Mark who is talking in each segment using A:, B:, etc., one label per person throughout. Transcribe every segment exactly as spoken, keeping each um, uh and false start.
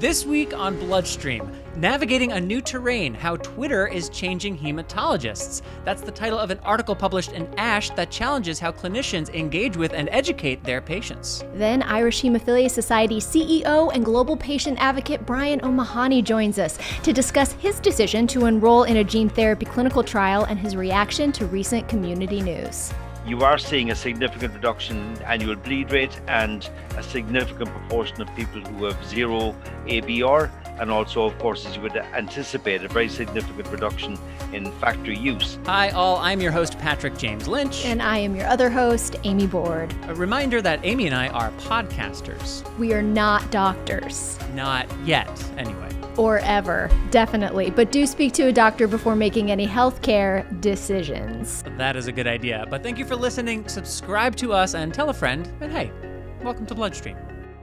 A: This week on Bloodstream, Navigating a New Terrain, How Twitter is Changing Hematologists. That's the title of an article published in ASH that challenges how clinicians engage with and educate their patients.
B: Then Irish Hemophilia Society C E O and global patient advocate Brian O'Mahony joins us to discuss his decision to enroll in a gene therapy clinical trial and his reaction to recent community news.
C: You are seeing a significant reduction in annual bleed rate and a significant proportion of people who have zero A B R, and also, of course, as you would anticipate, a very significant reduction in factory use.
A: Hi all, I'm your host Patrick James Lynch.
B: And I am your other host, Amy Board.
A: A reminder that Amy and I are podcasters.
B: We are not doctors.
A: Not yet, anyway.
B: Or ever, definitely. But do speak to a doctor before making any healthcare decisions.
A: That is a good idea. But thank you for listening. Subscribe to us and tell a friend. And hey, welcome to Bloodstream.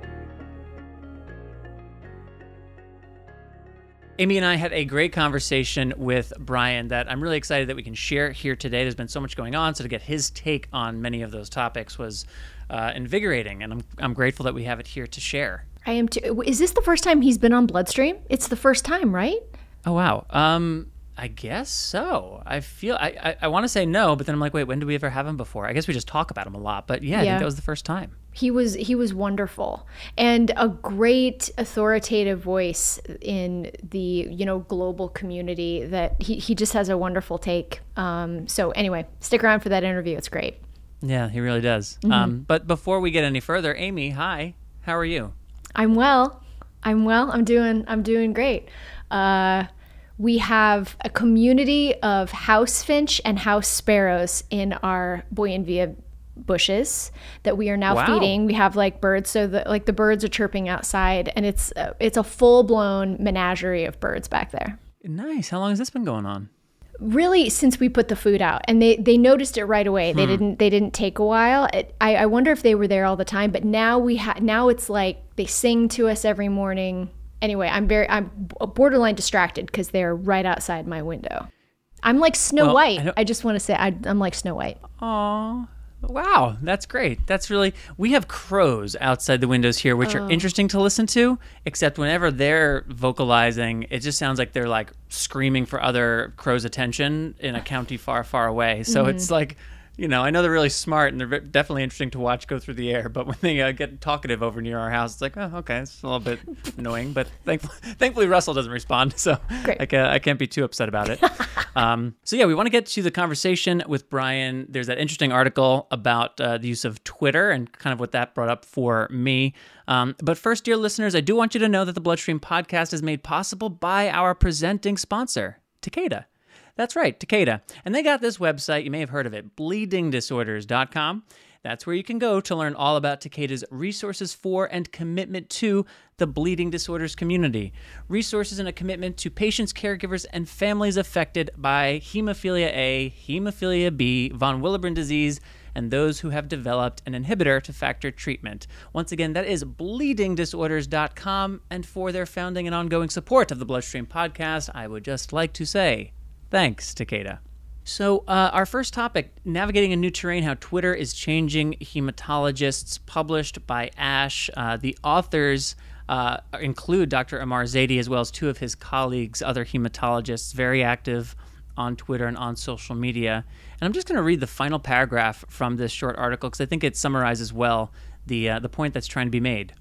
A: Amy and I had a great conversation with Brian that I'm really excited that we can share here today. There's been so much going on, so to get his take on many of those topics was uh, invigorating, and I'm I'm grateful that we have it here to share.
B: I am too. Is this the first time he's been on Bloodstream? It's the first time, right?
A: Oh, wow. Um, I guess so. I feel, I, I, I want to say no, but then I'm like, wait, when did we ever have him before? I guess we just talk about him a lot, but yeah, I
B: Yeah.
A: think that was the first time.
B: He was he was wonderful and a great authoritative voice in the you know global community. That he, he just has a wonderful take. Um, so anyway, stick around for that interview. It's great.
A: Yeah, he really does.
B: Mm-hmm.
A: Um, but before we get any further, Amy, hi, how are you?
B: I'm well. I'm well. I'm doing I'm doing great. Uh, we have a community of house finch and house sparrows in our bougainvillea bushes that we are now
A: Wow.
B: feeding. We have like birds, so the like the birds are chirping outside, and it's uh, it's a full blown menagerie of birds back there.
A: Nice. How long has this been going on?
B: Really, since we put the food out, and they, they noticed it right away. They
A: Hmm.
B: didn't they didn't take a while. It, I I wonder if they were there all the time. But now we ha- now it's like they sing to us every morning. Anyway, I'm very I'm borderline distracted because they're right outside my window. I'm like Snow
A: Well,
B: White.
A: I
B: I,
A: don't-
B: just want to say I, I'm like Snow White.
A: Aw. Wow, that's great. That's really, we have crows outside the windows here, which
B: Oh.
A: are interesting to listen to, except whenever they're vocalizing, it just sounds like they're like screaming for other crows' attention in a county far, far away. So
B: Mm-hmm.
A: it's like, you know, I know they're really smart and they're ve- definitely interesting to watch go through the air, but when they uh, get talkative over near our house, it's like, oh, okay, it's a little bit annoying, but thankfully, thankfully Russell doesn't respond, so
B: Great.
A: I, ca- I can't be too upset about it. um, so yeah, we want to get to the conversation with Brian. There's that interesting article about uh, the use of Twitter and kind of what that brought up for me. Um, but first, dear listeners, I do want you to know that the Bloodstream podcast is made possible by our presenting sponsor, Takeda. That's right, Takeda. And they got this website, you may have heard of it, bleeding disorders dot com. That's where you can go to learn all about Takeda's resources for and commitment to the bleeding disorders community. Resources and a commitment to patients, caregivers, and families affected by hemophilia A, hemophilia B, von Willebrand disease, and those who have developed an inhibitor to factor treatment. Once again, that is bleeding disorders dot com. And for their founding and ongoing support of the Bloodstream podcast, I would just like to say thanks, Takeda. So uh, our first topic, Navigating a New Terrain, How Twitter is Changing Hematologists, published by ASH. Uh, the authors uh, include Doctor Amar Zaidi, as well as two of his colleagues, other hematologists, very active on Twitter and on social media. And I'm just going to read the final paragraph from this short article because I think it summarizes well the uh, the point that's trying to be made.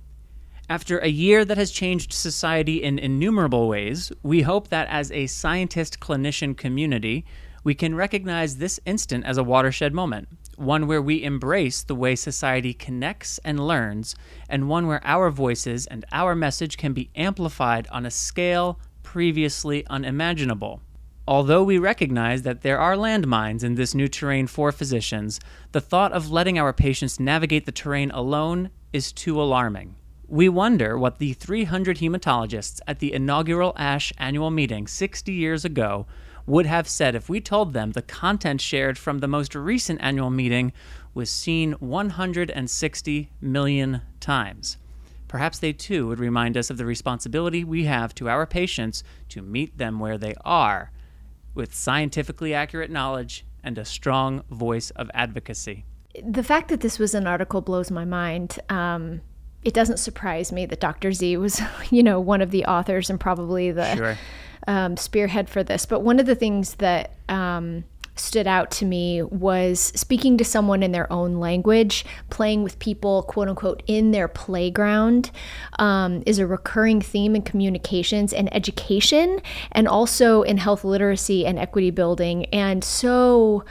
A: After a year that has changed society in innumerable ways, we hope that as a scientist-clinician community, we can recognize this instant as a watershed moment, one where we embrace the way society connects and learns, and one where our voices and our message can be amplified on a scale previously unimaginable. Although we recognize that there are landmines in this new terrain for physicians, the thought of letting our patients navigate the terrain alone is too alarming. We wonder what the three hundred hematologists at the inaugural ASH annual meeting sixty years ago would have said if we told them the content shared from the most recent annual meeting was seen one hundred sixty million times. Perhaps they too would remind us of the responsibility we have to our patients to meet them where they are, with scientifically accurate knowledge and a strong voice of advocacy.
B: The fact that this was an article blows my mind. Um, it doesn't surprise me that Doctor Z was, you know, one of the authors and probably the
A: Sure.
B: um, spearhead for this. But one of the things that um, stood out to me was speaking to someone in their own language, playing with people, quote unquote, in their playground, um, is a recurring theme in communications and education, and also in health literacy and equity building. And so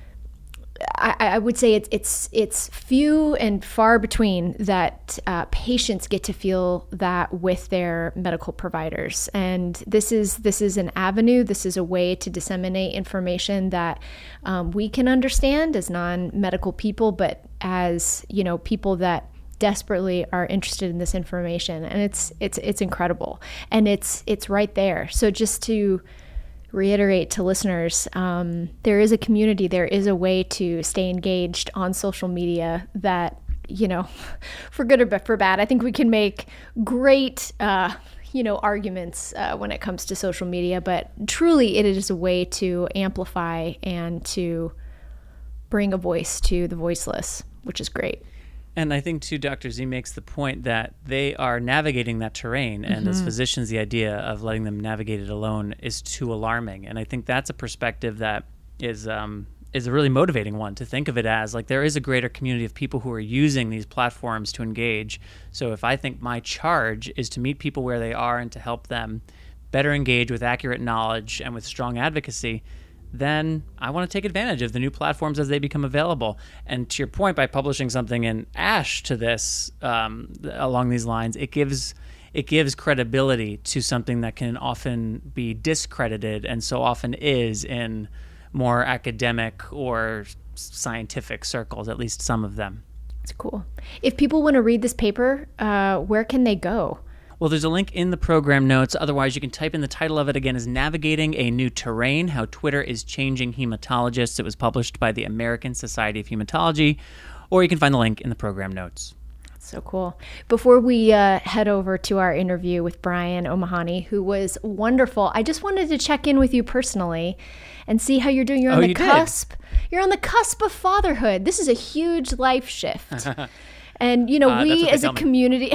B: I, I would say it's it's it's few and far between that uh, patients get to feel that with their medical providers, and this is this is an avenue. This is a way to disseminate information that um, we can understand as non-medical people, but as you know, people that desperately are interested in this information, and it's it's it's incredible, and it's it's right there. So just to reiterate to listeners, um, there is a community, there is a way to stay engaged on social media that, you know, for good or for bad, I think we can make great, uh, you know, arguments uh, when it comes to social media, but truly it is a way to amplify and to bring a voice to the voiceless, which is great.
A: And I think, too, Doctor Z makes the point that they are navigating that terrain. And mm-hmm. as physicians, the idea of letting them navigate it alone is too alarming. And I think that's a perspective that is um, is a really motivating one, to think of it as like there is a greater community of people who are using these platforms to engage. So if I think my charge is to meet people where they are and to help them better engage with accurate knowledge and with strong advocacy, then I want to take advantage of the new platforms as they become available. And to your point, by publishing something in ASH to this um, along these lines, it gives it gives credibility to something that can often be discredited, and so often is in more academic or scientific circles, at least some of them.
B: It's cool. If people want to read this paper, uh, where can they go?
A: Well, there's a link in the program notes. Otherwise, you can type in the title of it again, is Navigating a New Terrain, How Twitter is Changing Hematologists. It was published by the American Society of Hematology, or you can find the link in the program notes.
B: So cool. Before we uh, head over to our interview with Brian O'Mahony, who was wonderful, I just wanted to check in with you personally and see how you're doing. You're on
A: oh,
B: the
A: you
B: cusp. Did. You're on the cusp of fatherhood. This is a huge life shift. And, you know,
A: uh,
B: we as a
A: me.
B: community...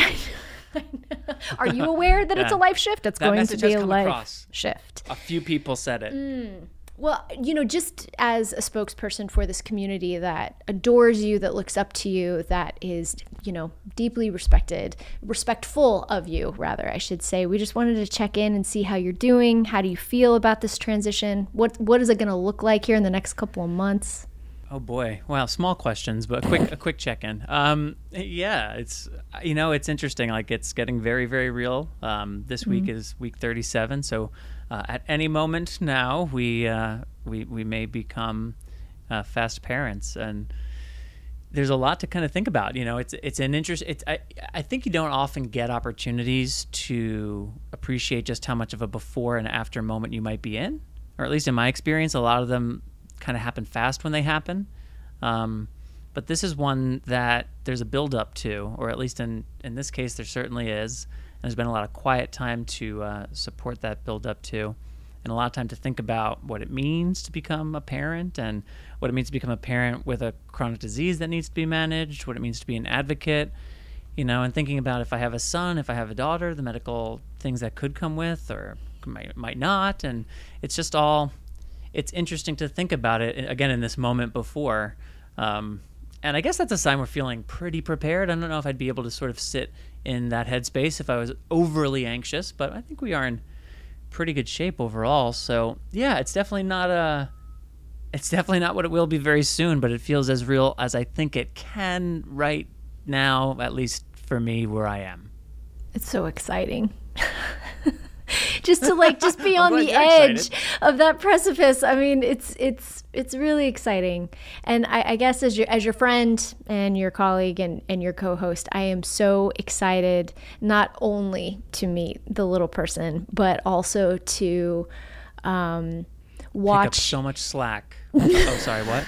B: Are you aware that yeah. it's a life shift? It's
A: that
B: going to be a life
A: across.
B: shift.
A: A few people said it.
B: Mm. Well, you know, just as a spokesperson for this community that adores you, that looks up to you, that is, you know, deeply respected, respectful of you, rather, I should say. We just wanted to check in and see how you're doing. How do you feel about this transition? What What is it going to look like here in the next couple of months?
A: Oh boy! Wow, small questions, but a quick a quick check-in. Um, yeah, it's you know it's interesting. Like it's getting very very real. Um, this mm-hmm. week is week thirty-seven, so uh, at any moment now we uh, we we may become uh, fast parents, and there's a lot to kind of think about. You know, it's it's an interest. It's I I think you don't often get opportunities to appreciate just how much of a before and after moment you might be in, or at least in my experience, a lot of them kind of happen fast when they happen. Um, but this is one that there's a build up to, or at least in, in this case, there certainly is. And there's been a lot of quiet time to uh, support that build up to, and a lot of time to think about what it means to become a parent, and what it means to become a parent with a chronic disease that needs to be managed, what it means to be an advocate, you know, and thinking about if I have a son, if I have a daughter, the medical things that could come with or might, might not. And it's just all... It's interesting to think about it, again, in this moment before. Um, and I guess that's a sign we're feeling pretty prepared. I don't know if I'd be able to sort of sit in that headspace if I was overly anxious, but I think we are in pretty good shape overall. So, yeah, it's definitely not a, it's definitely not what it will be very soon, but it feels as real as I think it can right now, at least for me, where I am.
B: It's so exciting. Just to like just be on the edge excited. of that precipice. I mean, it's it's it's really exciting. And I, I guess as your as your friend and your colleague and, and your co-host, I am so excited not only to meet the little person, but also to um, watch.
A: Pick up so much slack. Oh, sorry, what?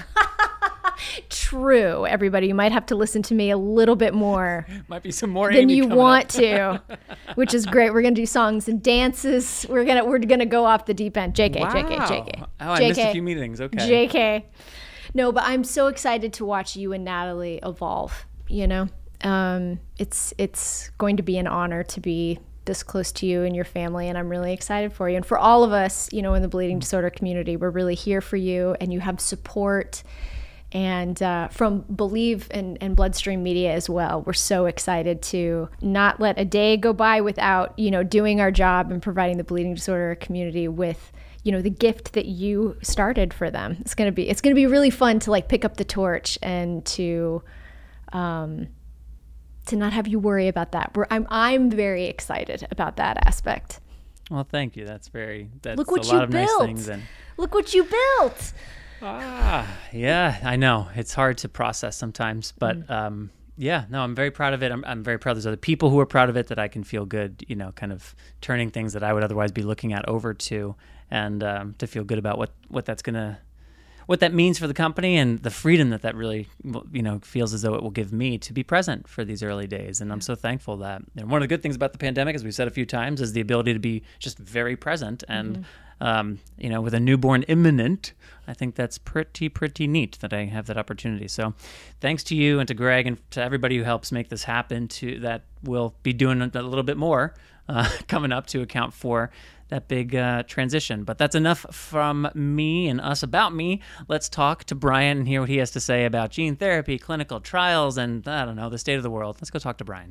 B: True, everybody. You might have to listen to me a little bit more.
A: Might be some more
B: than
A: Amy
B: you want
A: to,
B: which is great. We're gonna do songs and dances. We're gonna we're gonna go off the deep end. J K,
A: wow.
B: J K, J K.
A: Oh, I
B: J K,
A: missed a few meetings. Okay.
B: J K. No, but I'm so excited to watch you and Natalie evolve. You know, um, it's it's going to be an honor to be this close to you and your family, and I'm really excited for you. And for all of us, you know, in the bleeding disorder community, we're really here for you, and you have support. And uh, from Believe and, and Bloodstream Media as well, we're so excited to not let a day go by without, you know, doing our job and providing the bleeding disorder community with, you know, the gift that you started for them. It's gonna be it's gonna be really fun to like pick up the torch and to um, to not have you worry about that. We're, I'm I'm very excited about that aspect.
A: Well, thank you. That's very that's
B: Look what
A: a lot
B: you
A: of
B: built.
A: nice things. And
B: Look what you built.
A: ah, yeah, I know it's hard to process sometimes, but mm. um, yeah, no, I'm very proud of it. I'm I'm very proud. There's other people who are proud of it that I can feel good, you know, kind of turning things that I would otherwise be looking at over to, and um, to feel good about what what that's gonna. what that means for the company and the freedom that that really, you know, feels as though it will give me to be present for these early days. And I'm so thankful that, and one of the good things about the pandemic, as we've said a few times, is the ability to be just very present. And, mm-hmm. um, you know, with a newborn imminent, I think that's pretty, pretty neat that I have that opportunity. So thanks to you and to Greg and to everybody who helps make this happen, to that we'll be doing a little bit more uh, coming up to account for that big uh, transition. But that's enough from me and us about me. Let's talk to Brian and hear what he has to say about gene therapy, clinical trials, and I don't know, the state of the world. Let's go talk to Brian.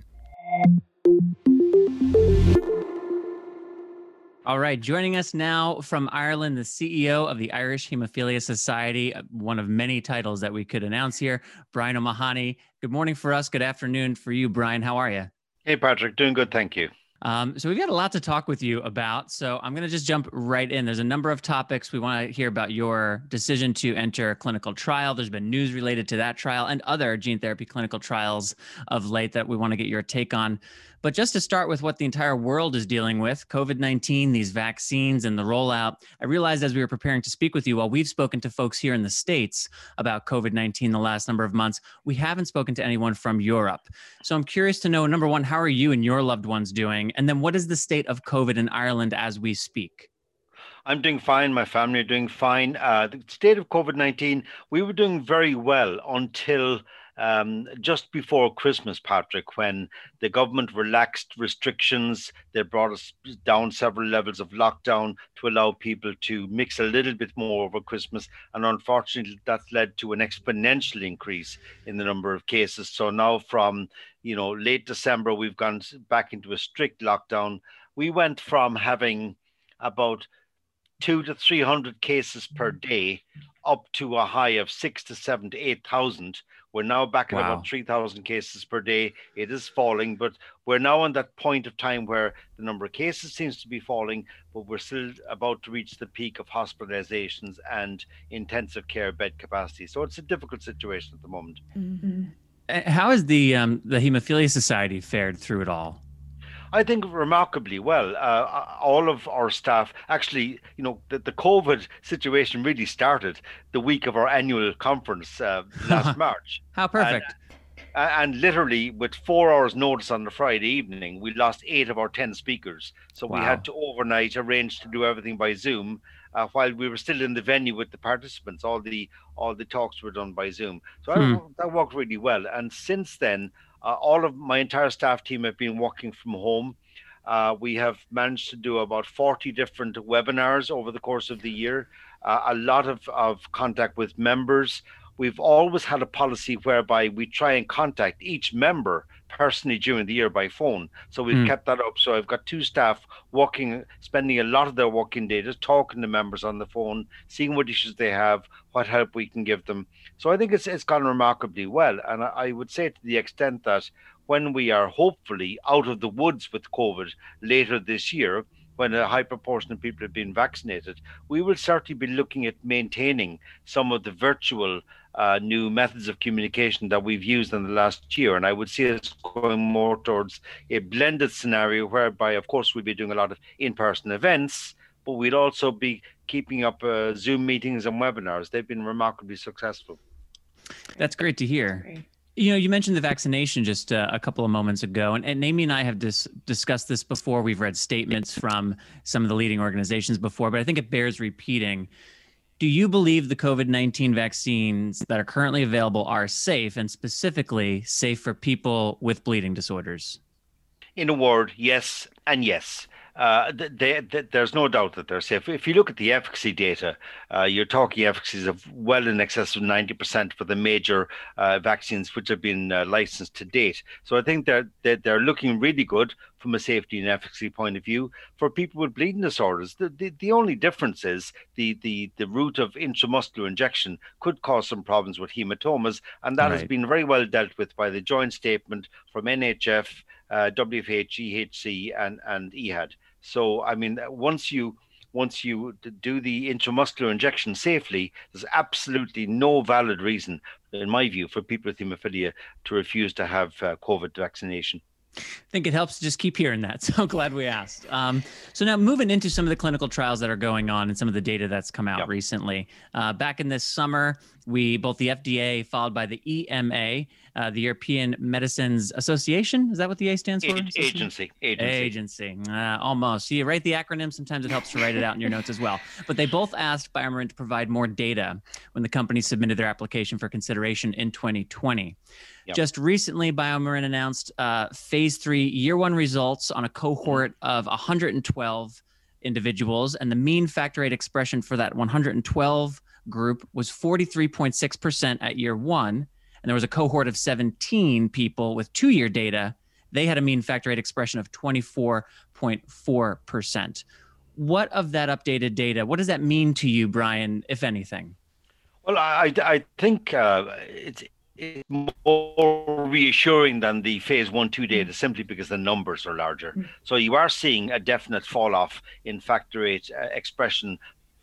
A: All right, joining us now from Ireland, the C E O of the Irish Hemophilia Society, one of many titles that we could announce here, Brian O'Mahony. Good morning for us. Good afternoon for you, Brian. How are you?
C: Hey, Patrick. Doing good, thank you.
A: Um, so we've got a lot to talk with you about. So I'm going to just jump right in. There's a number of topics. We want to hear about your decision to enter a clinical trial. There's been news related to that trial and other gene therapy clinical trials of late that we want to get your take on. But just to start with what the entire world is dealing with, COVID nineteen, these vaccines and the rollout, I realized as we were preparing to speak with you, while we've spoken to folks here in the States about COVID nineteen the last number of months, we haven't spoken to anyone from Europe. So I'm curious to know, number one, how are you and your loved ones doing? And then what is the state of COVID in Ireland as we speak?
C: I'm doing fine. My family are doing fine. Uh, the state of COVID nineteen, we were doing very well until Um, just before Christmas, Patrick, when the government relaxed restrictions. They brought us down several levels of lockdown to allow people to mix a little bit more over Christmas. And unfortunately, that's led to an exponential increase in the number of cases. So now from, you know, late December, we've gone back into a strict lockdown. We went from having about two to three hundred cases per day up to a high of six to seven to eight thousand. We're now back at wow. about three thousand cases per day. It is falling, but we're now on that point of time where the number of cases seems to be falling, but we're still about to reach the peak of hospitalizations and intensive care bed capacity. So it's a difficult situation at the moment.
B: Mm-hmm.
A: How has the um, the Hemophilia Society fared through it all?
C: I think remarkably well. Uh, all of our staff, actually, you know, the, the COVID situation really started the week of our annual conference uh, last March.
A: How perfect.
C: And, and literally with four hours notice on the Friday evening, we lost eight of our ten speakers. So wow. we had to overnight arrange to do everything by Zoom uh, while we were still in the venue with the participants. All the all the talks were done by Zoom. So hmm. I, that worked really well. And since then, Uh, all of my entire staff team have been working from home. Uh, we have managed to do about forty different webinars over the course of the year, uh, a lot of, of contact with members. We've always had a policy whereby we try and contact each member personally during the year by phone. So we've mm. kept that up. So I've got two staff working, spending a lot of their working day just talking to members on the phone, seeing what issues they have, what help we can give them. So I think it's it's gone remarkably well. And I, I would say to the extent that when we are hopefully out of the woods with COVID later this year, when a high proportion of people have been vaccinated, we will certainly be looking at maintaining some of the virtual uh, new methods of communication that we've used in the last year. And I would see us going more towards a blended scenario whereby, of course, we'll be doing a lot of in-person events, but we'd also be keeping up uh, Zoom meetings and webinars. They've been remarkably successful.
A: That's great to hear. Great. You know, you mentioned the vaccination just uh, a couple of moments ago, and, and Amy and I have dis- discussed this before. We've read statements from some of the leading organizations before, but I think it bears repeating. Do you believe the COVID nineteen vaccines that are currently available are safe, and specifically safe for people with bleeding disorders?
C: In a word, yes and yes. Uh, they, they, there's no doubt that they're safe. If you look at the efficacy data, uh, you're talking efficacies of well in excess of ninety percent for the major uh, vaccines which have been uh, licensed to date. So I think they're, they're, they're looking really good from a safety and efficacy point of view. For people with bleeding disorders, the, the, the only difference is the, the, the route of intramuscular injection could cause some problems with hematomas, and that right. has been very well dealt with by the joint statement from N H F, uh, W F H, E H C, and, and E H A D. So, I mean, once you once you do the intramuscular injection safely, there's absolutely no valid reason, in my view, for people with hemophilia to refuse to have uh, COVID vaccination.
A: I think it helps to just keep hearing that. So glad we asked. Um, so now moving into some of the clinical trials that are going on and some of the data that's come out yep. recently. Uh, back in this summer, we, both the F D A followed by the E M A, uh, the European Medicines Association. Is that what the A stands for?
C: Agency. Agency.
A: Agency. Uh, almost. You write the acronym. Sometimes it helps to write it out in your notes as well. But they both asked BioMarin to provide more data when the company submitted their application for consideration in twenty twenty. Yep. Just recently, BioMarin announced uh, phase three year one results on a cohort of one hundred twelve individuals, and the mean factor eight expression for that one hundred twelve group was forty-three point six percent at year one. And there was a cohort of seventeen people with two-year data. They had a mean factor eight expression of twenty-four point four percent. What of that updated data, what does that mean to you, Brian, if anything?
C: Well, I, I think uh, it's It's more reassuring than the phase one, two data simply because the numbers are larger. Mm. So you are seeing a definite fall off in factor eight uh, expression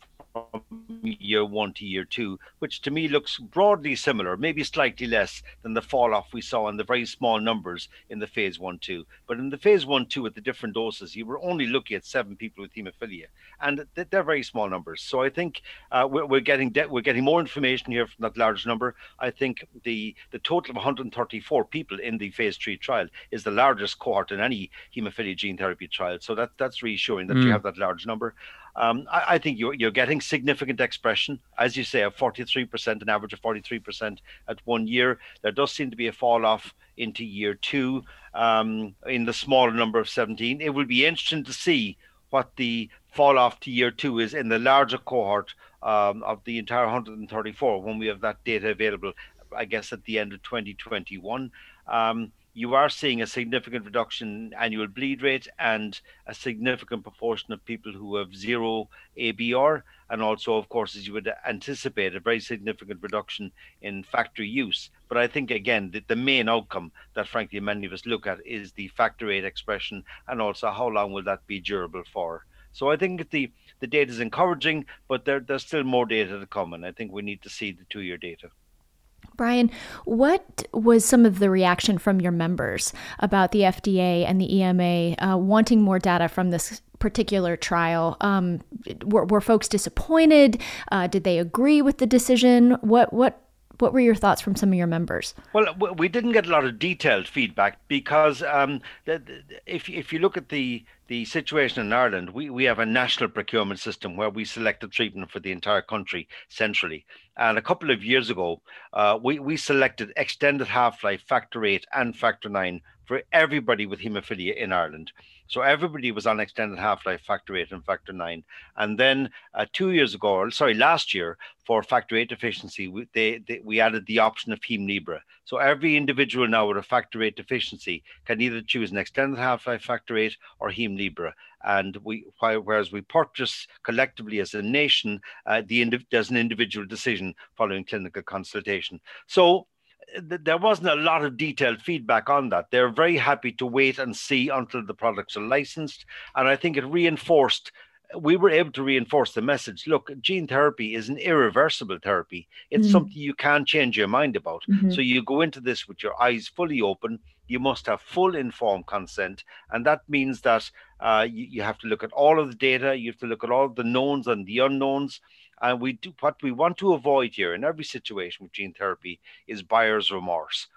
C: from year one to year two, which to me looks broadly similar, maybe slightly less than the fall off we saw in the very small numbers in the phase one, two. But in the phase one, two, at the different doses, you were only looking at seven people with hemophilia, and they're very small numbers. So I think uh, we're, we're getting de- we're getting more information here from that large number. I think the the total of one hundred thirty-four people in the phase three trial is the largest cohort in any hemophilia gene therapy trial. So that that's reassuring that mm. you have that large number. Um, I, I think you're, you're getting significant expression, as you say, of forty-three percent, an average of forty-three percent at one year. There does seem to be a fall off into year two um, in the smaller number of seventeen. It will be interesting to see what the fall off to year two is in the larger cohort um, of the entire one hundred thirty-four when we have that data available, I guess, at the end of twenty twenty-one. Um, you are seeing a significant reduction in annual bleed rate and a significant proportion of people who have zero A B R. And also, of course, as you would anticipate, a very significant reduction in factor use. But I think, again, the, the main outcome that, frankly, many of us look at is the factor eight expression, and also how long will that be durable for. So I think the, the data is encouraging, but there, there's still more data to come, and I think we need to see the two-year data.
B: Brian, what was some of the reaction from your members about the F D A and the E M A uh, wanting more data from this particular trial? Um, were, were folks disappointed? Uh, did they agree with the decision? What what what were your thoughts from some of your members?
C: Well, we didn't get a lot of detailed feedback because um, the, the, if if you look at the the situation in Ireland, we, we have a national procurement system where we select the treatment for the entire country centrally. And a couple of years ago, uh, we, we selected extended half-life, factor eight and factor nine for everybody with haemophilia in Ireland. So everybody was on extended half-life, factor eight and factor nine. And then uh, two years ago, or sorry, last year, for factor eight deficiency, we, they, they, we added the option of Hemlibra. So every individual now with a factor eight deficiency can either choose an extended half-life factor eight or Hemlibra. And we, whereas we purchase collectively as a nation, uh, the indiv- there's an individual decision following clinical consultation. So th- there wasn't a lot of detailed feedback on that. They're very happy to wait and see until the products are licensed. And I think it reinforced we were able to reinforce the message. Look, gene therapy is an irreversible therapy. It's mm-hmm. something you can't change your mind about. Mm-hmm. So you go into this with your eyes fully open. You must have full informed consent. And that means that uh, you, you have to look at all of the data. You have to look at all the knowns and the unknowns. And we do what we want to avoid here in every situation with gene therapy is buyer's remorse.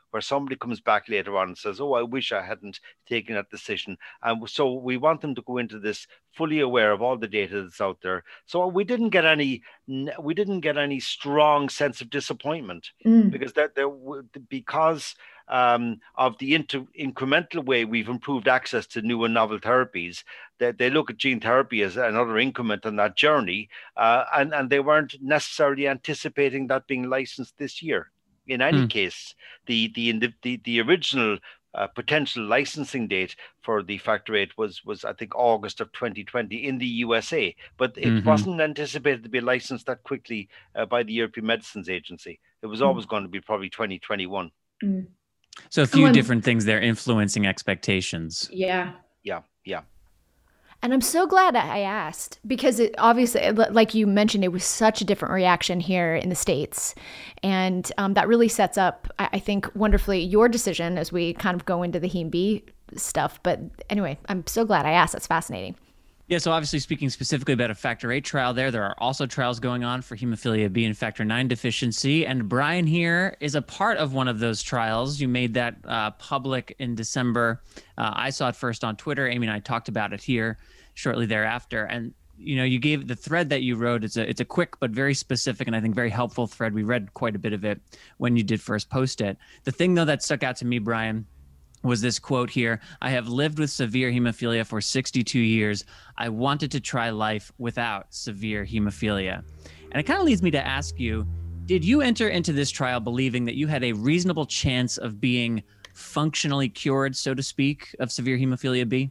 C: where somebody comes back later on and says, oh, I wish I hadn't taken that decision. And so we want them to go into this fully aware of all the data that's out there. So we didn't get any, we didn't get any strong sense of disappointment mm. because that there, because um, of the inter, incremental way we've improved access to new and novel therapies. They, they look at gene therapy as another increment on that journey, uh, and and they weren't necessarily anticipating that being licensed this year. In any mm. case, the the the the original Uh, potential licensing date for the factor eight was, was I think, August of twenty twenty in the U S A, but it mm-hmm. wasn't anticipated to be licensed that quickly uh, by the European Medicines Agency. It was always mm. going to be probably twenty twenty-one.
B: Mm.
A: So a few oh, different things there influencing expectations.
B: Yeah.
C: Yeah, yeah.
B: And I'm so glad I asked because it obviously, like you mentioned, it was such a different reaction here in the States. And um, that really sets up, I think, wonderfully your decision as we kind of go into the Heme B stuff. But anyway, I'm so glad I asked. That's fascinating.
A: Yeah, so obviously speaking specifically about a factor eight trial there, there are also trials going on for hemophilia B and factor nine deficiency. And Brian here is a part of one of those trials. You made that uh, public in December. Uh, I saw it first on Twitter. Amy and I talked about it here shortly thereafter. And, you know, you gave the thread that you wrote. It's a, it's a quick but very specific and I think very helpful thread. We read quite a bit of it when you did first post it. The thing, though, that stuck out to me, Brian, was this quote here: "I have lived with severe hemophilia for sixty-two years. I wanted to try life without severe hemophilia." And it kind of leads me to ask you, did you enter into this trial believing that you had a reasonable chance of being functionally cured, so to speak, of severe hemophilia B?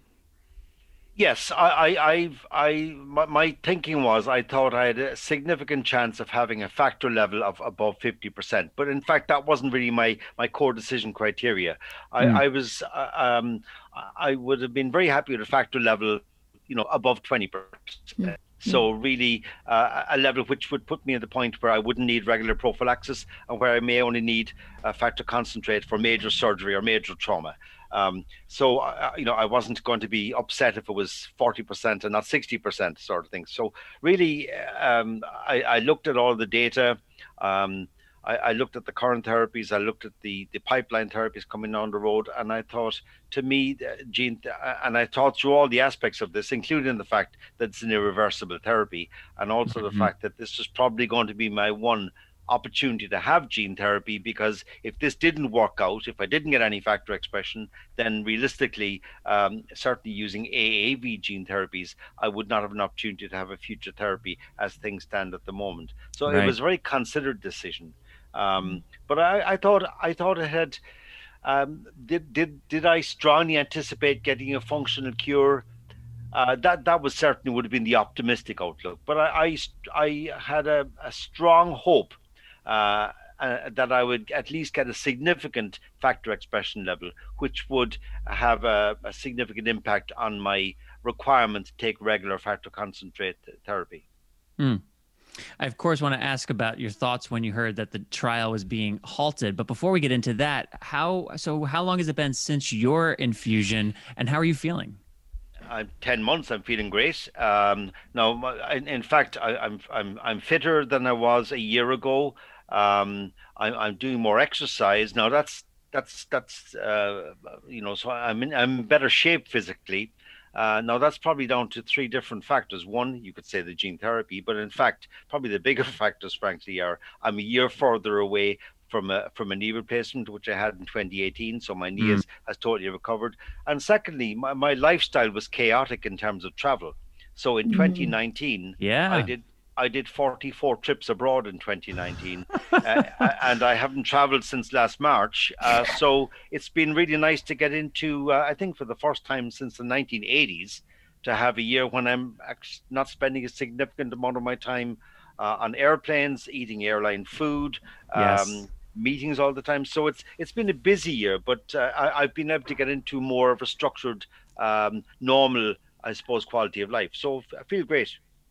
C: Yes, I, I, I've, I, my, my thinking was I thought I had a significant chance of having a factor level of above fifty percent, but in fact that wasn't really my my core decision criteria. I, mm. I was, uh, um, I would have been very happy with a factor level, you know, above twenty percent. Mm. So really uh, a level which would put me at the point where I wouldn't need regular prophylaxis and where I may only need a factor concentrate for major surgery or major trauma. Um, so, uh, you know, I wasn't going to be upset if it was forty percent and not sixty percent sort of thing. So really, um, I, I looked at all the data. Um, I, I looked at the current therapies. I looked at the, the pipeline therapies coming down the road. And I thought, to me, gene, and I thought through all the aspects of this, including the fact that it's an irreversible therapy, and also mm-hmm. the fact that this was probably going to be my one opportunity to have gene therapy, because if this didn't work out, if I didn't get any factor expression, then realistically, um, certainly using A A V gene therapies, I would not have an opportunity to have a future therapy as things stand at the moment. So right. It was a very considered decision. Um, but I, I thought I thought it had. Um, did did did I strongly anticipate getting a functional cure? Uh, that that was certainly would have been the optimistic outlook. But I I, I had a, a strong hope. Uh, uh, that I would at least get a significant factor expression level, which would have a, a significant impact on my requirement to take regular factor concentrate therapy.
A: Mm. I, of course, want to ask about your thoughts when you heard that the trial was being halted. But before we get into that, how so? How long has it been since your infusion, and how are you feeling?
C: I'm ten months. I'm feeling great. Um, now, in, in fact, I, I'm I'm I'm fitter than I was a year ago. Um, I'm, I'm doing more exercise now. That's that's that's uh, you know, so I'm in I'm in better shape physically. Uh, now that's probably down to three different factors. One, you could say the gene therapy, but in fact, probably the bigger factors, frankly, are I'm a year further away from a from a knee replacement, which I had in twenty eighteen. So my knee mm. has, has totally recovered. And secondly, my, my lifestyle was chaotic in terms of travel. So in mm. twenty nineteen,
A: yeah,
C: I did. I did forty-four trips abroad in twenty nineteen, uh, and I haven't traveled since last March. Uh, so it's been really nice to get into, uh, I think for the first time since the nineteen eighties, to have a year when I'm actually not spending a significant amount of my time uh, on airplanes, eating airline food, um, yes. meetings all the time. So it's it's been a busy year, but uh, I, I've been able to get into more of a structured, um, normal, I suppose, quality of life. So I feel great.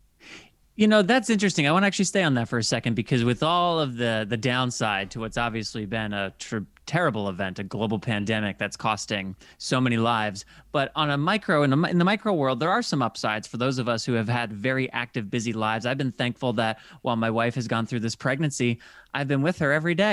A: You know, that's interesting. I want to actually stay on that for a second, because with all of the the downside to what's obviously been a tr- terrible event, a global pandemic that's costing so many lives, but on a micro, in, a, in the micro world, there are some upsides for those of us who have had very active, busy lives. I've been thankful that while my wife has gone through this pregnancy, I've been with her every day.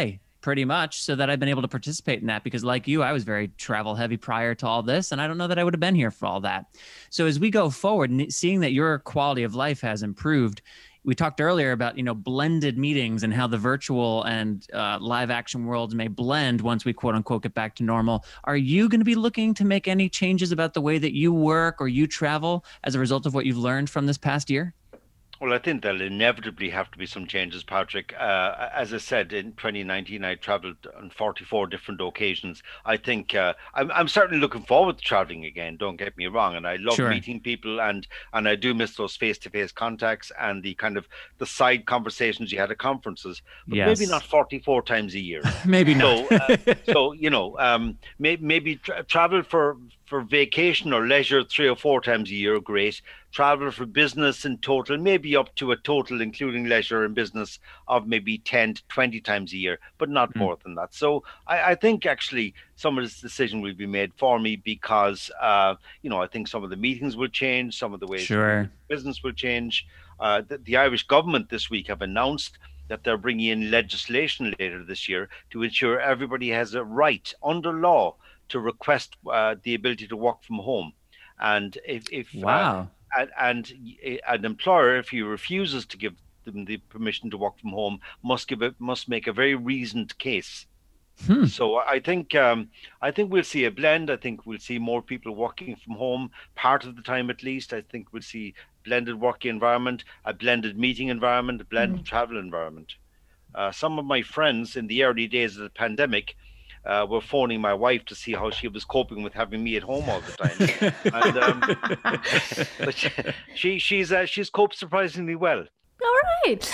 A: pretty much, so that I've been able to participate in that because, like you, I was very travel heavy prior to all this, and I don't know that I would have been here for all that. So as we go forward, seeing that your quality of life has improved, we talked earlier about, you know, blended meetings and how the virtual and uh, live action worlds may blend once we quote unquote get back to normal. Are you going to be looking to make any changes about the way that you work or you travel as a result of what you've learned from this past year?
C: Well, I think there'll inevitably have to be some changes, Patrick. Uh, as I said, in twenty nineteen, I traveled on forty-four different occasions. I think uh, I'm, I'm certainly looking forward to traveling again. Don't get me wrong, and I love
A: Sure.
C: meeting people, and and I do miss those face-to-face contacts and the kind of the side conversations you had at conferences. But
A: Yes.
C: maybe not forty-four times a year.
A: Maybe not.
C: So, uh, so you know, um, may, maybe tra- travel for for vacation or leisure three or four times a year, great. Travel for business in total, maybe up to a total, including leisure and business, of maybe ten to twenty times a year, but not mm. more than that. So I, I think actually some of this decision will be made for me because, uh, you know, I think some of the meetings will change, some of the ways
A: sure.
C: business will change. Uh, the, the Irish government this week have announced that they're bringing in legislation later this year to ensure everybody has a right under law to request uh, the ability to work from home. And if, if
A: wow.
C: Uh, And, and an employer, if he refuses to give them the permission to work from home, must give it must make a very reasoned case. Hmm. So I think um, I think we'll see a blend. I think we'll see more people working from home part of the time, at least. I think we'll see blended working environment, a blended meeting environment, a blended mm. travel environment. Uh, some of my friends in the early days of the pandemic Uh, were phoning my wife to see how she was coping with having me at home all the time. and, um, but she she's uh, she's coped surprisingly well.
B: All right.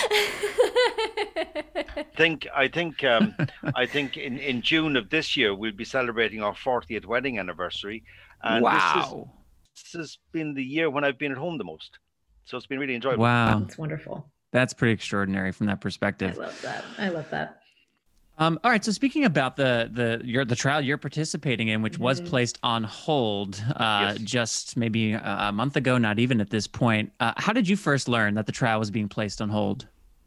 C: I think I think um, I think in, in June of this year we'll be celebrating our fortieth wedding anniversary. And
A: wow.
C: This, is, this has been the year when I've been at home the most. So it's been really enjoyable.
A: Wow.
D: That's wonderful.
A: That's pretty extraordinary from that perspective.
D: I love that. I love that.
A: Um, all right. So speaking about the the your, the trial you're participating in, which mm-hmm. was placed on hold uh, yes. just maybe a month ago, not even at this point. Uh, how did you first learn that the trial was being placed on hold?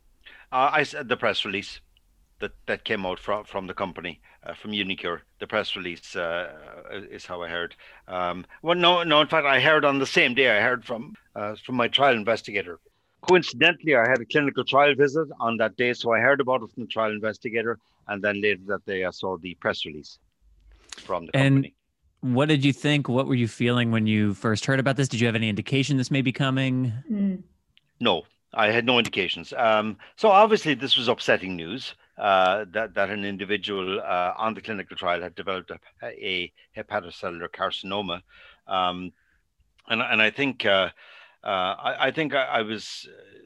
C: Uh, I said the press release that, that came out from from the company, uh, from Unicure. The press release uh, is how I heard. Um, well, no, no. In fact, I heard on the same day. I heard from uh, from my trial investigator. Coincidentally, I had a clinical trial visit on that day, so I heard about it from the trial investigator, and then later that day I saw the press release from the company.
A: And what did you think? What were you feeling when you first heard about this? Did you have any indication this may be coming?
D: Mm.
C: No, I had no indications. Um, so obviously this was upsetting news, uh, that, that an individual uh, on the clinical trial had developed a, a hepatocellular carcinoma. Um, and, and I think... Uh, Uh, I, I think I, I was,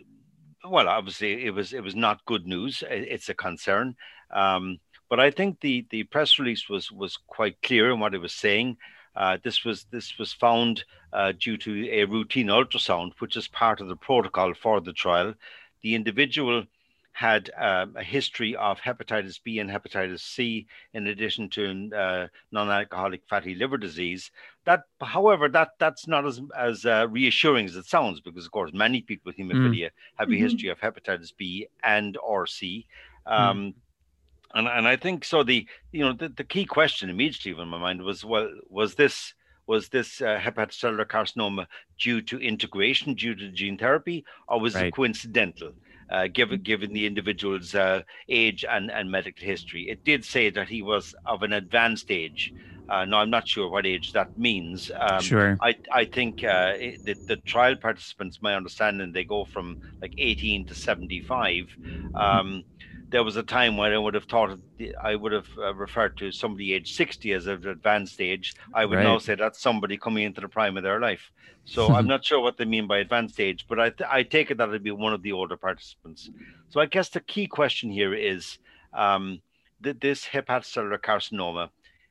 C: uh, well, obviously it was it was not good news. It's a concern, um, but I think the, the press release was was quite clear in what it was saying. Uh, this was this was found uh, due to a routine ultrasound, which is part of the protocol for the trial. The individual had um, a history of hepatitis B and hepatitis C, in addition to uh, non-alcoholic fatty liver disease. That, however, that that's not as as uh, reassuring as it sounds, because of course many people with hemophilia mm. have a mm-hmm. history of hepatitis B and or C, um, mm. and and I think so. The you know the, the key question immediately in my mind was, well, was this was this uh, hepatocellular carcinoma due to integration, due to gene therapy, or was right. it coincidental? Uh, given given the individual's uh, age and, and medical history. It did say that he was of an advanced age. Uh, now, I'm not sure what age that means. Um,
A: sure.
C: I, I think uh, it, the, the trial participants, my understanding, they go from like eighteen to seventy-five. Um, there was a time when I would have thought, I would have uh, referred to somebody age sixty as an advanced age. I would right. now say that's somebody coming into the prime of their life. So I'm not sure what they mean by advanced age, but I, th- I take it that it'd be one of the older participants. So I guess the key question here is, um, th- this hepatocellular carcinoma,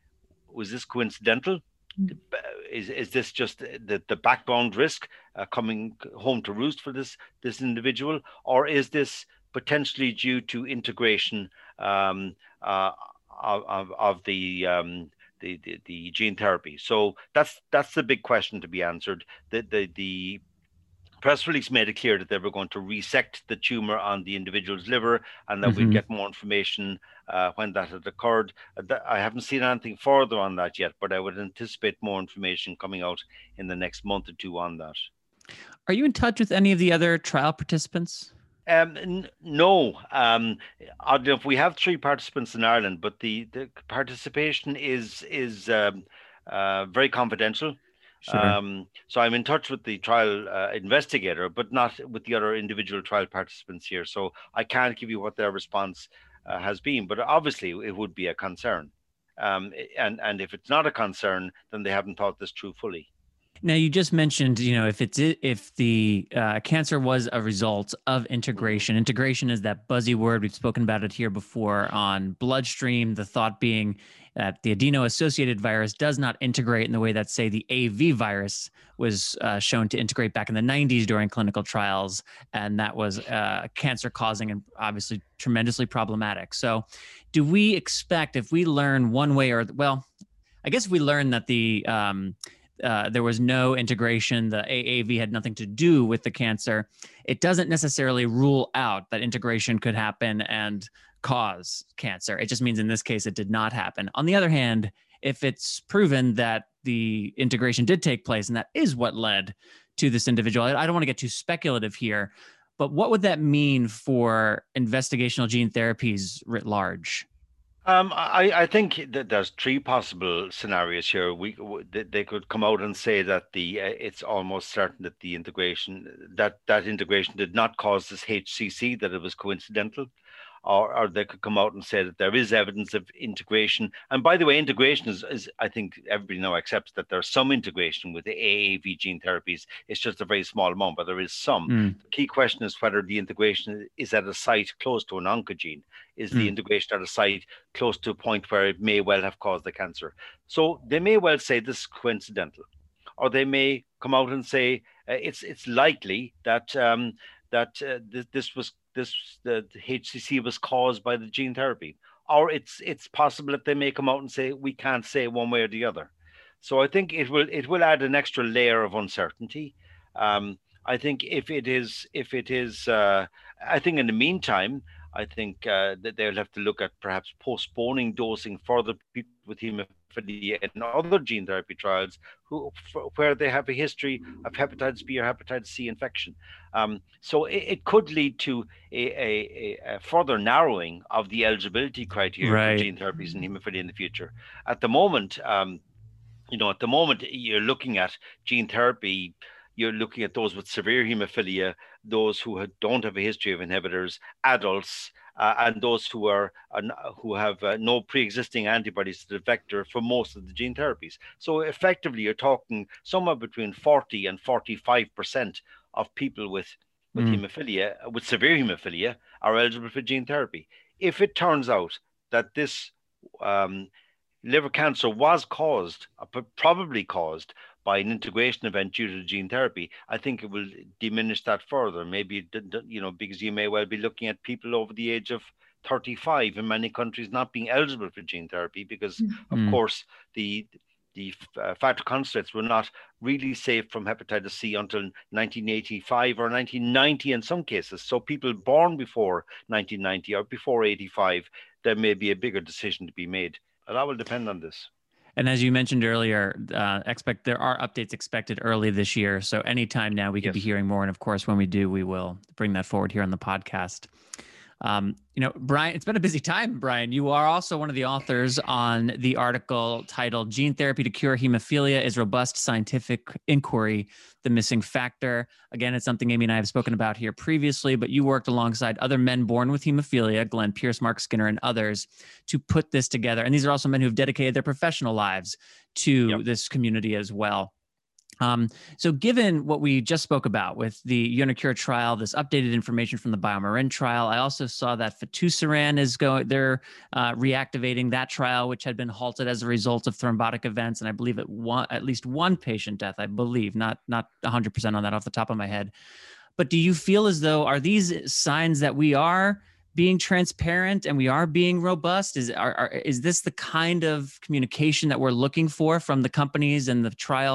C: was this coincidental? Mm. Is is this just the, the background risk uh, coming home to roost for this, this individual? Or is this potentially due to integration um, uh, of, of, of the... Um, The, the, the gene therapy? So that's that's the big question to be answered. The the, the press release made it clear that they were going to resect the tumor on the individual's liver, and that
A: Mm-hmm.
C: we'd get more information uh, when that had occurred. I haven't seen anything further on that yet, but I would anticipate more information coming out in the next month or two on that.
A: Are you in touch with any of the other trial participants?
C: Um, n- no. Um, oddly enough, we have three participants in Ireland, but the, the participation is is um, uh, very confidential.
A: Sure.
C: Um, so I'm in touch with the trial uh, investigator, but not with the other individual trial participants here. So I can't give you what their response uh, has been, but obviously it would be a concern. Um, and, and if it's not a concern, then they haven't thought this through fully.
A: Now, you just mentioned, you know, if it's if the uh, cancer was a result of integration. Integration is that buzzy word. We've spoken about it here before on Bloodstream. The thought being that the adeno-associated virus does not integrate in the way that, say, the A V virus was uh, shown to integrate back in the nineties during clinical trials, and that was uh, cancer-causing and obviously tremendously problematic. So, do we expect, if we learn one way or well, I guess if we learn that the um, Uh, there was no integration, the A A V had nothing to do with the cancer, it doesn't necessarily rule out that integration could happen and cause cancer. It just means in this case, it did not happen. On the other hand, if it's proven that the integration did take place and that is what led to this individual, I don't want to get too speculative here, but what would that mean for investigational gene therapies writ large?
C: Um, I, I think that there's three possible scenarios here. We they could come out and say that the uh, it's almost certain that the integration that that integration did not cause this H C C, that it was coincidental, or or they could come out and say that there is evidence of integration. And by the way, integration is, is I think everybody now accepts that there's some integration with the A A V gene therapies. It's just a very small amount, but there is some.
A: Mm.
C: The key question is whether the integration is at a site close to an oncogene. Is the mm. integration at a site close to a point where it may well have caused the cancer? So they may well say this is coincidental, or they may come out and say uh, it's it's likely that um, that uh, th- this was this the, the H C C was caused by the gene therapy, or it's it's possible that they may come out and say we can't say one way or the other. So I think it will it will add an extra layer of uncertainty. Um, I think if it is if it is, uh, I think in the meantime, I think uh, that they'll have to look at perhaps postponing dosing for the people with hemophilia and other gene therapy trials who where they have a history of hepatitis B or hepatitis C infection. Um, so it, it could lead to a, a, a further narrowing of the eligibility criteria
A: right.
C: for gene therapies in hemophilia in the future. At the moment, um, you know, at the moment you're looking at gene therapy. You're looking at those with severe hemophilia, those who don't have a history of inhibitors, adults, uh, and those who are uh, who have uh, no pre-existing antibodies to the vector for most of the gene therapies. So effectively, you're talking somewhere between forty and forty-five percent of people with with mm. hemophilia, with severe hemophilia, are eligible for gene therapy. If it turns out that this um, liver cancer was caused, uh, probably caused, by an integration event due to gene therapy, I think it will diminish that further. Maybe, you know, because you may well be looking at people over the age of thirty-five in many countries not being eligible for gene therapy because, mm-hmm. of course, the the uh, factor conjugates were not really safe from hepatitis C until nineteen eighty-five or nineteen ninety in some cases. So people born before nineteen ninety or before eighty-five, there may be a bigger decision to be made. And that will depend on this.
A: And as you mentioned earlier, uh, expect there are updates expected early this year. So anytime now we could yes. be hearing more. And of course, when we do, we will bring that forward here on the podcast. Um, you know, Brian, it's been a busy time, Brian. You are also one of the authors on the article titled Gene Therapy to Cure Hemophilia is Robust Scientific Inquiry, the Missing Factor. Again, it's something Amy and I have spoken about here previously, but you worked alongside other men born with hemophilia, Glenn Pierce, Mark Skinner, and others to put this together. And these are also men who've dedicated their professional lives to yep. this community as well. Um, so given what we just spoke about with the Unicure trial, this updated information from the BioMarin trial, I also saw that fitusiran is going, they're uh, reactivating that trial, which had been halted as a result of thrombotic events. And I believe it one, at least one patient death, I believe, not, not one hundred percent on that off the top of my head. But do you feel as though, are these signs that we are being transparent and we are being robust? Is, are, are, is this the kind of communication that we're looking for from the companies and the trial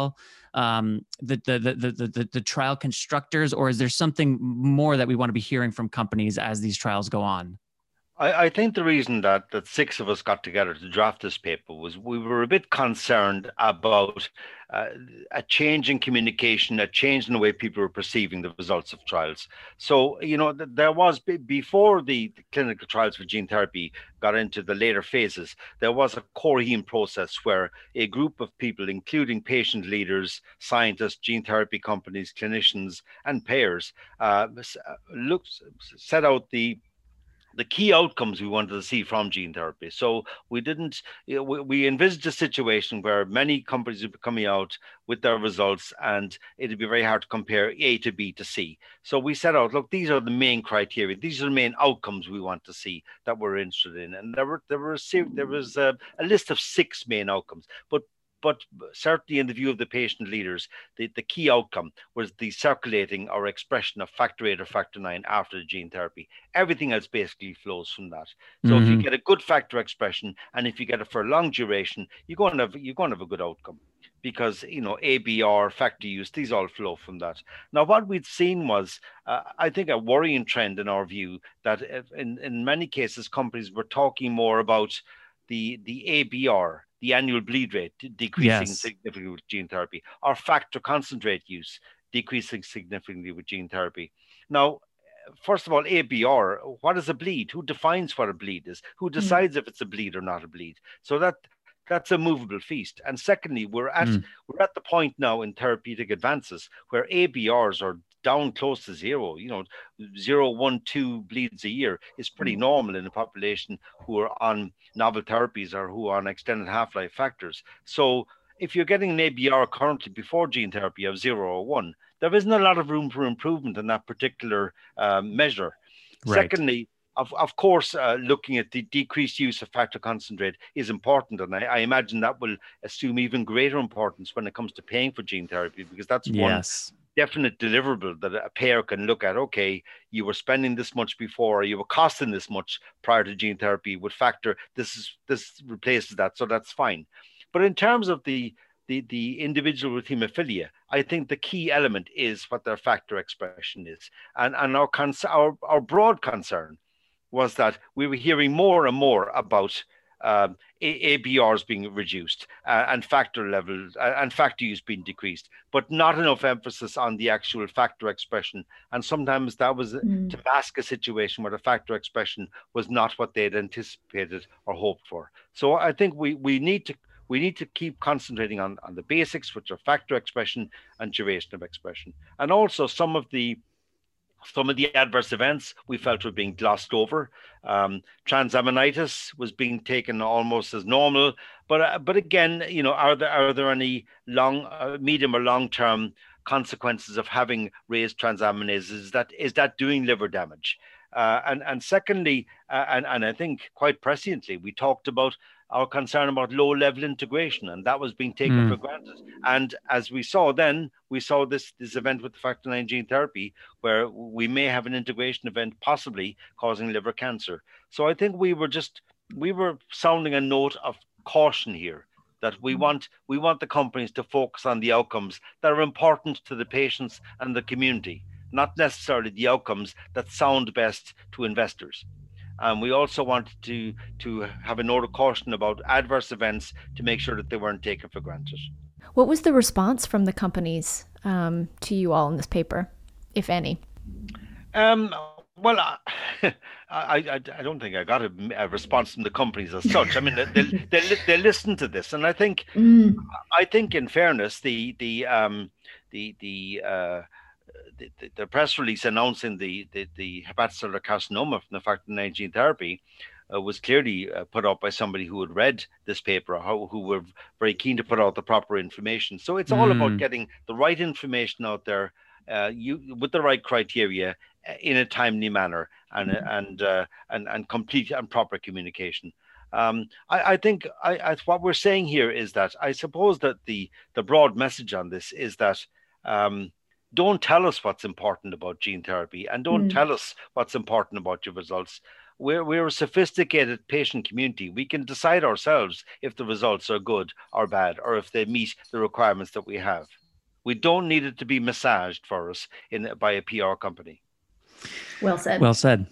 A: um, the, the, the, the, the, the trial constructors, or is there something more that we want to be hearing from companies as these trials go on?
C: I, I think the reason that, that six of us got together to draft this paper was we were a bit concerned about uh, a change in communication, a change in the way people were perceiving the results of trials. So, you know, there was, before the clinical trials for gene therapy got into the later phases, there was a core heme process where a group of people, including patient leaders, scientists, gene therapy companies, clinicians, and payers, uh, looked, set out the the key outcomes we wanted to see from gene therapy. So we didn't, you know, we, we envisaged a situation where many companies would be coming out with their results and it'd be very hard to compare A to B to C. So we set out, look, these are the main criteria. These are the main outcomes we want to see that we're interested in. And there were, there were a, there was a, a list of six main outcomes, but But certainly in the view of the patient leaders, the, the key outcome was the circulating or expression of factor eight or factor nine after the gene therapy. Everything else basically flows from that. So mm-hmm. if you get a good factor expression, and if you get it for a long duration, you're going to have, you're going to have a good outcome, because, you know, A B R, factor use, these all flow from that. Now, what we'd seen was, uh, I think, a worrying trend in our view, that in, in many cases, companies were talking more about the, the A B R, the annual bleed rate decreasing yes. significantly with gene therapy, or factor concentrate use decreasing significantly with gene therapy. Now, first of all, A B R, what is a bleed? Who defines what a bleed is? Who decides mm. if it's a bleed or not a bleed? So that that's a movable feast. And secondly, we're at mm. we're at the point now in therapeutic advances where A B Rs are down close to zero. You know, zero, one, two bleeds a year is pretty normal in a population who are on novel therapies or who are on extended half-life factors. So if you're getting an A B R currently before gene therapy of zero or one, there isn't a lot of room for improvement in that particular um, measure. Right. Secondly, of, of course, uh, looking at the decreased use of factor concentrate is important. And I, I imagine that will assume even greater importance when it comes to paying for gene therapy, because that's
A: yes.
C: one definite deliverable that a payer can look at. Okay, you were spending this much before, or you were costing this much prior to gene therapy with factor. This is this replaces that, so that's fine. But in terms of the the the individual with hemophilia, I think the key element is what their factor expression is, and and our cons- our our broad concern was that we were hearing more and more about Um, A B Rs being reduced uh, and factor levels uh, and factor use being decreased, but not enough emphasis on the actual factor expression. And sometimes that was mm. to mask a situation where the factor expression was not what they had anticipated or hoped for. So I think we we need to we need to keep concentrating on, on the basics, which are factor expression and duration of expression. And also some of the Some of the adverse events we felt were being glossed over. Um, transaminitis was being taken almost as normal, but uh, but again, you know, are there are there any long, uh, medium or long term consequences of having raised transaminases? Is that is that doing liver damage? Uh, and and secondly, uh, and and I think quite presciently, we talked about our concern about low level integration, and that was being taken mm. for granted. And as we saw then, we saw this, this event with the factor nine gene therapy, where we may have an integration event possibly causing liver cancer. So I think we were just, we were sounding a note of caution here, that we want, we want the companies to focus on the outcomes that are important to the patients and the community, not necessarily the outcomes that sound best to investors. And um, we also wanted to, to have a note of caution about adverse events to make sure that they weren't taken for granted.
B: What was the response from the companies um, to you all in this paper, if any?
C: Um, well, I, I, I don't think I got a, a response from the companies as such. I mean, they they they listen to this, and I think mm. I think in fairness, the the um the the uh, The, the, the press release announcing the, the, the hepatocellular carcinoma from the factor nine gene therapy uh, was clearly uh, put out by somebody who had read this paper, or who were very keen to put out the proper information. So it's all mm. about getting the right information out there, uh, you with the right criteria, in a timely manner, and mm. and uh, and and complete and proper communication. Um, I, I think I, I, what we're saying here is that I suppose that the the broad message on this is that. Um, Don't tell us what's important about gene therapy, and don't mm. tell us what's important about your results. We're, we're a sophisticated patient community. We can decide ourselves if the results are good or bad, or if they meet the requirements that we have. We don't need it to be massaged for us in by a P R company.
B: Well said.
A: Well said.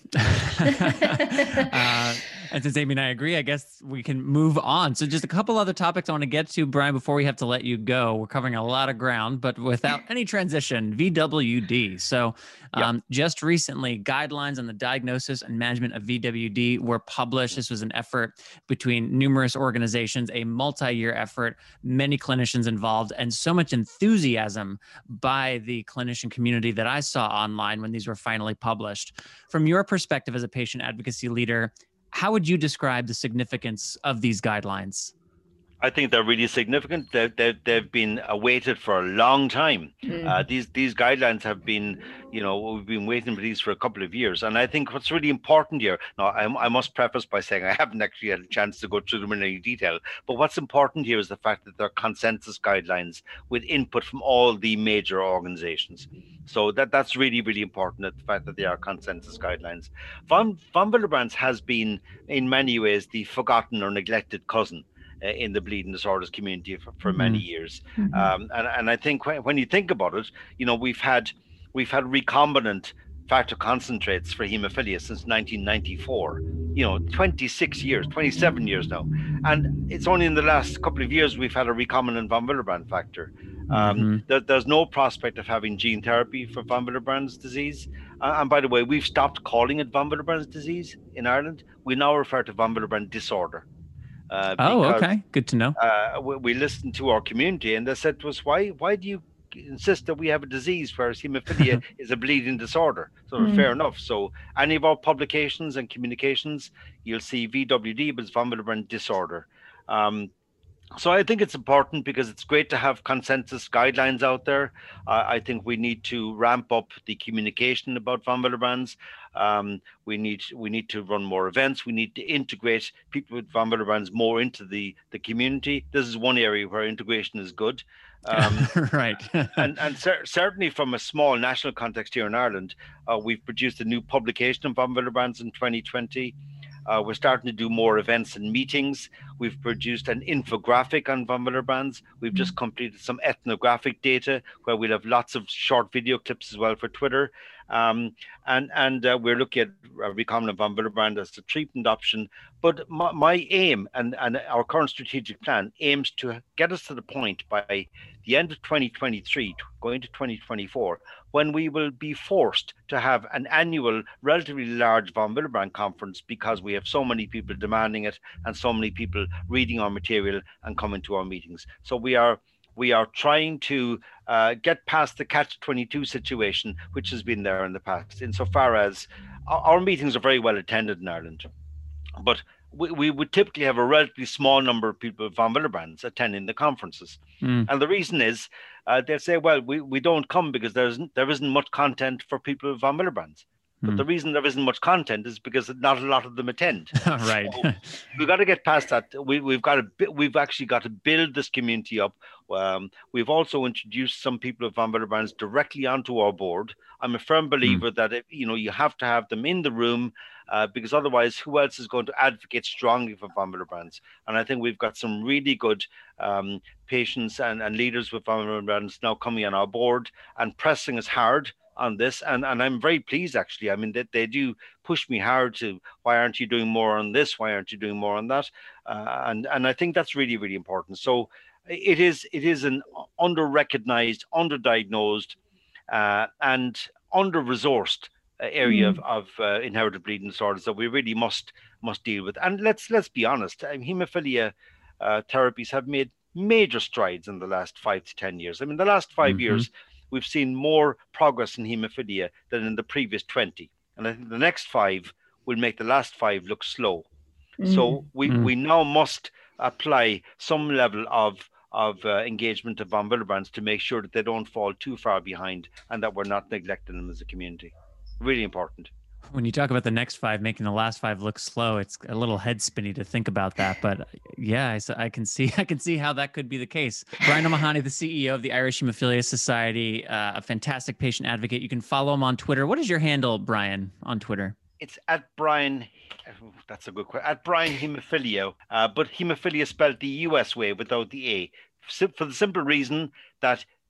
A: uh, and since Amy and I agree, I guess we can move on. So just a couple other topics I want to get to, Brian, before we have to let you go. We're covering a lot of ground, but without any transition, V W D. So um, yep. just recently, guidelines on the diagnosis and management of V W D were published. This was an effort between numerous organizations, a multi-year effort, many clinicians involved, and so much enthusiasm by the clinician community that I saw online when these were finally published. From your perspective as a patient advocacy leader, how would you describe the significance of these guidelines?
C: I think they're really significant. They've, they've, they've been awaited for a long time. Mm. Uh, these these guidelines have been, you know, we've been waiting for these for a couple of years. And I think what's really important here, now I, I must preface by saying I haven't actually had a chance to go through them in any detail, but what's important here is the fact that they're consensus guidelines with input from all the major organizations. So that that's really, really important, that the fact that they are consensus guidelines. Von, von Willebrand's has been, in many ways, the forgotten or neglected cousin Uh, in the bleeding disorders community for, for mm-hmm. many years. Mm-hmm. Um, and, and I think when, when you think about it, you know, we've had we've had recombinant factor concentrates for hemophilia since nineteen ninety-four, you know, twenty-six years, twenty-seven years now. And it's only in the last couple of years we've had a recombinant von Willebrand factor. Um, mm-hmm. there, there's no prospect of having gene therapy for von Willebrand's disease. Uh, and by the way, we've stopped calling it von Willebrand's disease in Ireland. We now refer to von Willebrand disorder.
A: Uh, oh, because, okay. Good to know.
C: Uh, we, we listened to our community and they said to us, why why do you insist that we have a disease whereas hemophilia is a bleeding disorder? So mm. fair enough. So any of our publications and communications, you'll see V W D, but it's von Willebrand disorder. Um, so I think it's important because it's great to have consensus guidelines out there. Uh, I think we need to ramp up the communication about von Willebrand's. Um, we need we need to run more events. We need to integrate people with von Willebrand's more into the, the community. This is one area where integration is good. Um,
A: right.
C: and and cer- certainly from a small national context here in Ireland, uh, we've produced a new publication of von Willebrand's in twenty twenty. Uh, we're starting to do more events and meetings. We've produced an infographic on von Willebrand's. We've just completed some ethnographic data where we'll have lots of short video clips as well for Twitter. Um, and and uh, we're looking at uh, recombinant von Willebrand as a treatment option. But my, my aim and, and our current strategic plan aims to get us to the point by the end of twenty twenty-three, going to twenty twenty-four, when we will be forced to have an annual, relatively large von Willebrand conference because we have so many people demanding it and so many people reading our material and coming to our meetings. So we are we are trying to uh, get past the catch twenty-two situation, which has been there in the past, insofar as our, our meetings are very well attended in Ireland. But we, we would typically have a relatively small number of people with von Willebrand's attending the conferences. Mm. And the reason is uh, they'll say, well, we, we don't come because there isn't, there isn't much content for people with von Willebrand's. But mm. the reason there isn't much content is because not a lot of them attend.
A: Right.
C: So we've got to get past that. We, we've got to, we've actually got to build this community up. Um, we've also introduced some people with von Willebrand's directly onto our board. I'm a firm believer mm. that, if, you know, you have to have them in the room uh, because otherwise who else is going to advocate strongly for von Willebrand's? And I think we've got some really good um, patients and, and leaders with von Willebrand's now coming on our board and pressing us hard on this, and and I'm very pleased actually. I mean that they, they do push me hard to, why aren't you doing more on this? Why aren't you doing more on that? Uh, and and I think that's really, really important. So it is it is an under-recognized, under-diagnosed, uh, and under-resourced area mm. of, of uh, inherited bleeding disorders that we really must must deal with. And let's let's be honest, I mean, hemophilia uh, therapies have made major strides in the last five to ten years. I mean, the last five mm-hmm. years. We've seen more progress in hemophilia than in the previous twenty. And I think the next five will make the last five look slow. Mm. So we, mm. we now must apply some level of, of uh, engagement of von Willebrand's to make sure that they don't fall too far behind and that we're not neglecting them as a community. Really important.
A: When you talk about the next five making the last five look slow, it's a little head spinny to think about that. But yeah, I, I can see I can see how that could be the case. Brian O'Mahony, the C E O of the Irish Hemophilia Society, uh, a fantastic patient advocate. You can follow him on Twitter. What is your handle, Brian, on Twitter?
C: It's at Brian. Oh, that's a good question. At Brian Hemophilia, uh, but hemophilia spelled the U S way without the A, for the simple reason that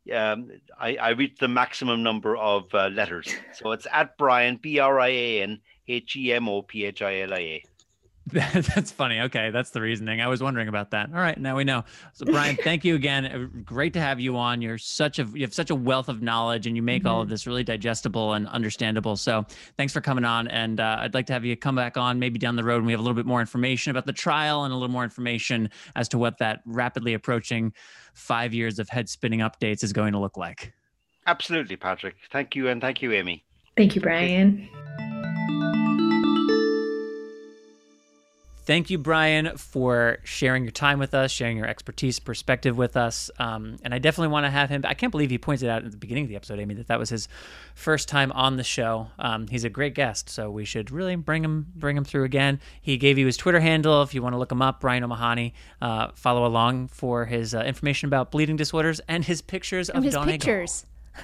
C: um, I, I reached the maximum number of uh, letters. So it's at Brian, B R I A N H E M O P H I L I A.
A: That's funny. Okay, that's the reasoning. I was wondering about that. All right, now we know. So Brian, thank you again. Great to have you on. You're such a you have such a wealth of knowledge, and you make mm-hmm. all of this really digestible and understandable. So thanks for coming on. And uh, I'd like to have you come back on maybe down the road when we have a little bit more information about the trial and a little more information as to what that rapidly approaching five years of head spinning updates is going to look like.
C: Absolutely, Patrick. Thank you, and thank you, Amy.
B: Thank you, Brian.
A: Thank you, Brian, for sharing your time with us, sharing your expertise, perspective with us. Um, and I definitely want to have him. I can't believe he pointed out at the beginning of the episode, Amy, that that was his first time on the show. Um, he's a great guest, so we should really bring him bring him through again. He gave you his Twitter handle. If you want to look him up, Brian O'Mahony. Uh, follow along for his uh, information about bleeding disorders and his pictures
B: and
A: of
B: his
A: Donegal.
B: pictures.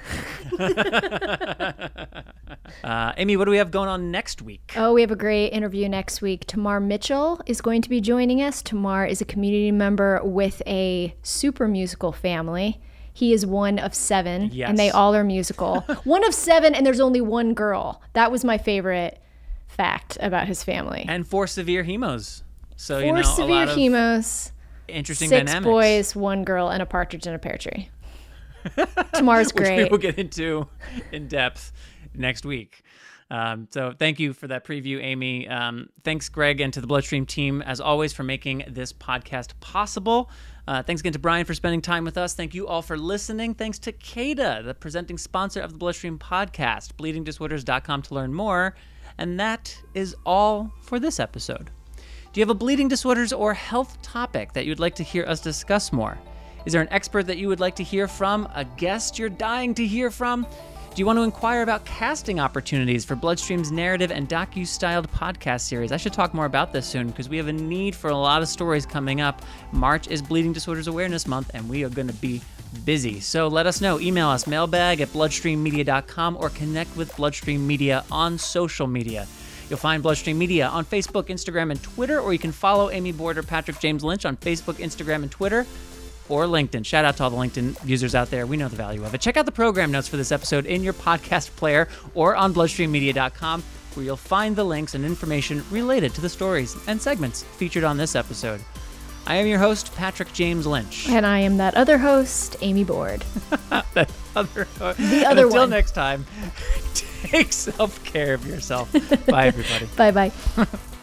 A: uh, Amy, what do we have going on next week?
B: Oh, we have a great interview next week. Tamar Mitchell is going to be joining us. Tamar is a community member with a super musical family. He is one of seven,
A: yes.
B: and they all are musical. One of seven, and there's only one girl. That was my favorite fact about his family.
A: And four severe hemos. So,
B: four
A: you know,
B: severe
A: a lot of
B: hemos.
A: Interesting
B: six
A: dynamics.
B: boys, one girl, and a partridge in a pear tree. Tamar's great.
A: Which we will get into in depth next week. Um, so thank you for that preview, Amy. Um, thanks, Greg, and to the Bloodstream team, as always, for making this podcast possible. Uh, thanks again to Brian for spending time with us. Thank you all for listening. Thanks to CADA, the presenting sponsor of the Bloodstream podcast, bleeding disorders dot com to learn more. And that is all for this episode. Do you have a bleeding disorders or health topic that you'd like to hear us discuss more? Is there an expert that you would like to hear from? A guest you're dying to hear from? Do you want to inquire about casting opportunities for Bloodstream's narrative and docu-styled podcast series? I should talk more about this soon because we have a need for a lot of stories coming up. March is Bleeding Disorders Awareness Month, and we are going to be busy. So let us know. Email us, mailbag at bloodstream media dot com, or connect with Bloodstream Media on social media. You'll find Bloodstream Media on Facebook, Instagram, and Twitter, or you can follow Amy Board or Patrick James Lynch on Facebook, Instagram, and Twitter, or LinkedIn. Shout out to all the LinkedIn users out there. We know the value of it. Check out the program notes for this episode in your podcast player or on bloodstream media dot com, where you'll find the links and information related to the stories and segments featured on this episode. I am your host, Patrick James Lynch.
B: And I am that other host, Amy Board.
A: that other host.
B: The other
A: and until
B: one.
A: next time, take self-care of yourself. Bye, everybody.
B: Bye-bye.